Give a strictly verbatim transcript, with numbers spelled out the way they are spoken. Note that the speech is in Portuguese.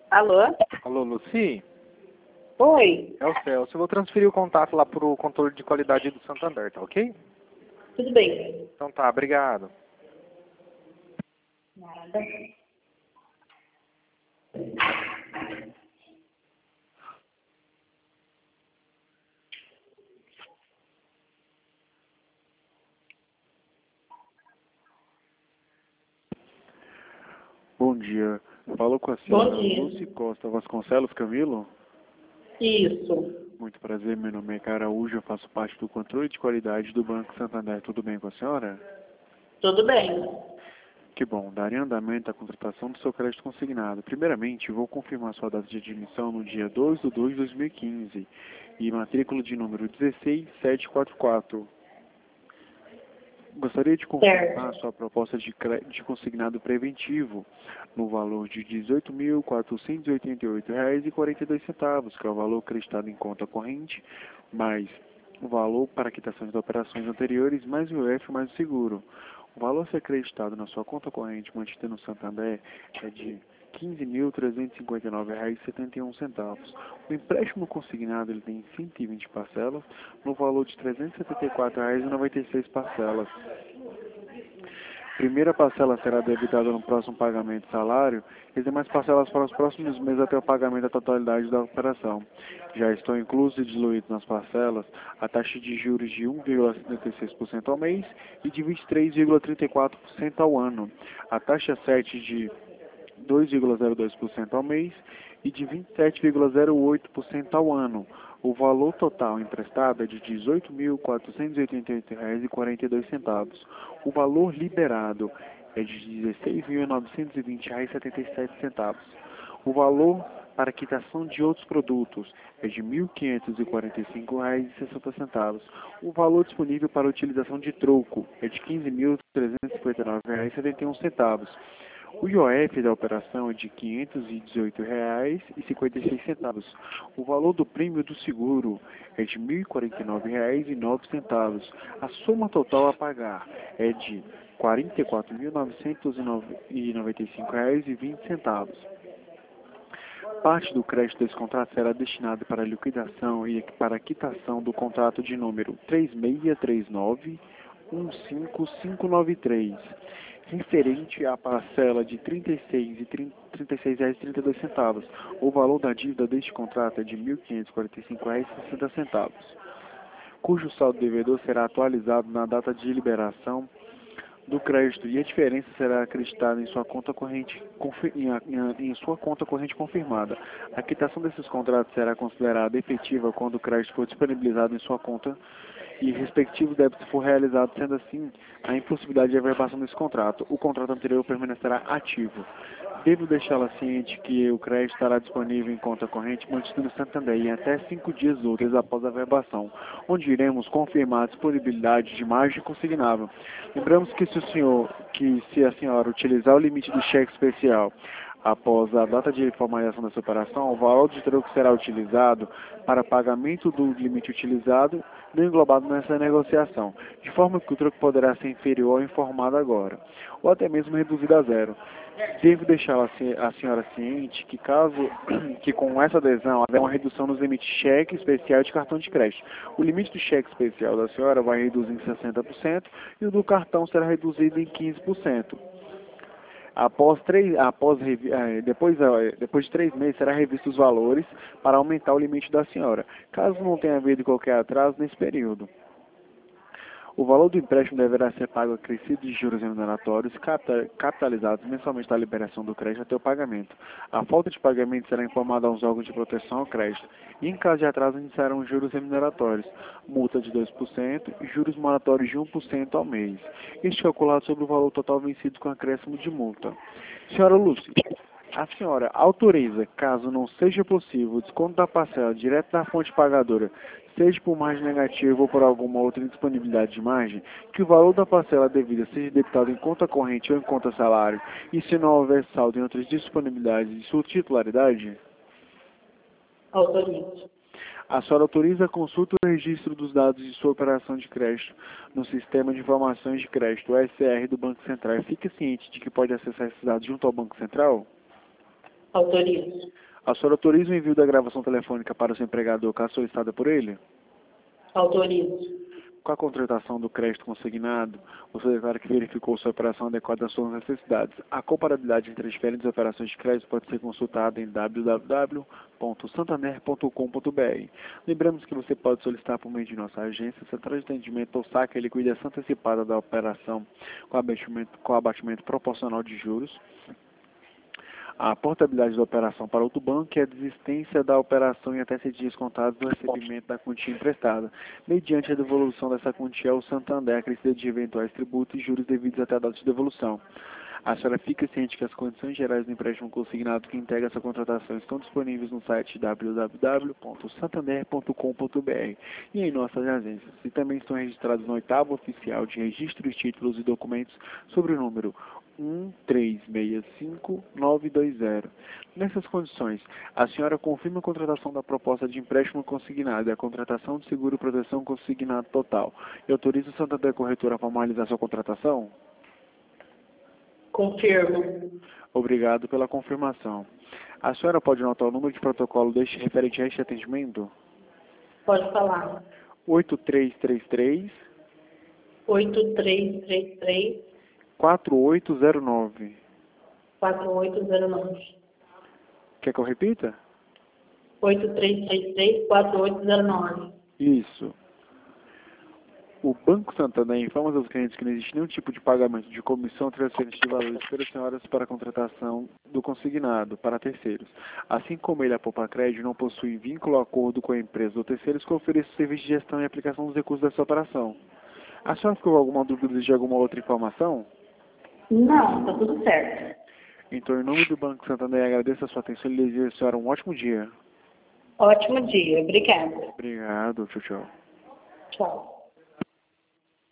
Alô? Alô, Luci? Oi, É o Celso. Eu vou transferir o contato lá pro controle de qualidade do Santander, tá ok? tudo bem? Então tá, obrigado. Nada. Bom dia. Falo com a senhora Bom dia. Luci Costa Vasconcelos Camilo. Isso, Muito prazer, meu nome é Caraújo, eu faço parte do controle de qualidade do Banco Santander. Tudo bem com a senhora? tudo bem. Que bom, darei andamento à contratação do seu crédito consignado. Primeiramente, vou confirmar sua data de admissão no dia dois de dois de dois mil e quinze e matrícula de número dezesseis mil setecentos e quarenta e quatro. Gostaria de confirmar Certo. sua proposta de, cre... de consignado preventivo no valor de dezoito mil quatrocentos e oitenta e oito reais e quarenta e dois centavos, que é o valor acreditado em conta corrente, mais o valor para quitação das operações anteriores, mais o I O F mais o seguro. O valor a ser acreditado na sua conta corrente mantida no Santander é de quinze mil trezentos e cinquenta e nove reais e setenta e um centavos. O empréstimo consignado ele tem cento e vinte parcelas, no valor de trezentos e setenta e quatro reais e noventa e seis parcelas. Primeira parcela será debitada no próximo pagamento de salário e demais parcelas para os próximos meses até o pagamento da totalidade da operação. Já estão inclusos e diluídos nas parcelas a taxa de juros de um vírgula setenta e seis por cento ao mês e de vinte e três vírgula trinta e quatro por cento ao ano. A taxa sete de dois vírgula zero dois por cento ao mês e de vinte e sete vírgula zero oito por cento ao ano. O valor total emprestado é de dezoito mil quatrocentos e oitenta e oito reais e quarenta e dois centavos. O valor liberado é de dezesseis mil novecentos e vinte reais e setenta e sete centavos. O valor para quitação de outros produtos é de mil quinhentos e quarenta e cinco reais e sessenta centavos. O valor disponível para utilização de troco é de quinze mil trezentos e cinquenta e nove reais e setenta e um centavos. O I O F da operação é de quinhentos e dezoito reais e cinquenta e seis centavos. O valor do prêmio do seguro é de mil e quarenta e nove reais e nove centavos. A soma total a pagar é de quarenta e quatro mil novecentos e noventa e cinco reais e vinte centavos. Parte do crédito desse contrato será destinado para liquidação e para a quitação do contrato de número três seis três nove um cinco cinco nove três, referente à parcela de trinta e seis reais e trinta e dois centavos. O valor da dívida deste contrato é de mil quinhentos e quarenta e cinco reais e sessenta centavos, cujo saldo devedor será atualizado na data de liberação do crédito e a diferença será acreditada em sua conta corrente em, em, em sua conta corrente confirmada. A quitação desses contratos será considerada efetiva quando o crédito for disponibilizado em sua conta e respectivo débito for realizado, sendo assim a impossibilidade de averbação desse contrato. O contrato anterior permanecerá ativo. Devo deixá-la ciente que o crédito estará disponível em conta corrente mantido no Santander em até cinco dias úteis após a averbação, onde iremos confirmar a disponibilidade de margem consignável. Lembramos que se o senhor, que se a senhora utilizar o limite do cheque especial após a data de formalização dessa operação, o valor de troco será utilizado para pagamento do limite utilizado não englobado nessa negociação, de forma que o troco poderá ser inferior ao informado agora, ou até mesmo reduzido a zero. Devo deixar a senhora ciente que caso que com essa adesão haverá uma redução nos limites de cheque especial e de cartão de crédito. O limite do cheque especial da senhora vai reduzir em sessenta por cento e o do cartão será reduzido em quinze por cento. Após três, após, depois, depois de três meses, será revisto os valores para aumentar o limite da senhora, caso não tenha havido qualquer atraso nesse período. O valor do empréstimo deverá ser pago acrescido de juros remuneratórios capitalizados mensalmente da liberação do crédito até o pagamento. A falta de pagamento será informada aos órgãos de proteção ao crédito e, em caso de atraso, iniciarão juros remuneratórios, multa de dois por cento e juros moratórios de um por cento ao mês. Este calculado sobre o valor total vencido com acréscimo de multa. Senhora Lúcia, a senhora autoriza, caso não seja possível, o desconto da parcela direto da fonte pagadora, seja por margem negativa ou por alguma outra indisponibilidade de margem, que o valor da parcela devida seja debitado em conta corrente ou em conta salário, e se não houver saldo em outras disponibilidades de sua titularidade? Autorizo. A senhora autoriza a consulta e o registro dos dados de sua operação de crédito no Sistema de Informações de Crédito, o S R, do Banco Central. Fique ciente de que pode acessar esses dados junto ao Banco Central? Autorizo. A senhora autoriza o envio da gravação telefônica para o seu empregador caso solicitada por ele? Autorizo. Com a contratação do crédito consignado, você declara que verificou sua operação adequada às suas necessidades. A comparabilidade entre as diferentes operações de crédito pode ser consultada em w w w ponto santander ponto com ponto b r. Lembramos que você pode solicitar por meio de nossa agência, central de atendimento ou saque a liquidação antecipada da operação com abatimento, com abatimento proporcional de juros, a portabilidade da operação para outro banco e a desistência da operação em até sete dias contados do recebimento da quantia emprestada, mediante a devolução dessa quantia ao Santander, acrescida de eventuais tributos e juros devidos até a data de devolução. A senhora fica ciente que as condições gerais do empréstimo consignado que integra essa contratação estão disponíveis no site w w w ponto santander ponto com ponto b r e em nossas agências, e também estão registrados no oitavo oficial de registro de títulos e documentos sobre o número um três seis cinco nove dois zero. Nessas condições, a senhora confirma a contratação da proposta de empréstimo consignado e a contratação de seguro e proteção consignado total e autoriza o Santander Corretora a formalizar sua contratação? Confirmo. Obrigado pela confirmação. A senhora pode anotar o número de protocolo deste referente a este atendimento? Pode falar. oito três três três, oito três três três, quatro oito zero nove. quatro oito zero nove. Quer que eu repita? oito três três três, quatro oito zero nove. Isso. O Banco Santander informa aos clientes que não existe nenhum tipo de pagamento de comissão transferência de valores pelas senhoras para a contratação do consignado para terceiros. Assim como ele, a Poupa Crédito, não possui vínculo ou acordo com a empresa ou terceiros que ofereça o serviço de gestão e aplicação dos recursos dessa operação. A senhora ficou com alguma dúvida de alguma outra informação? Não, tá tudo certo. Então, em nome do Banco Santander, agradeço a sua atenção e desejo a senhora um ótimo dia. Ótimo dia. Obrigada. Obrigado. Tchau, tchau. Tchau.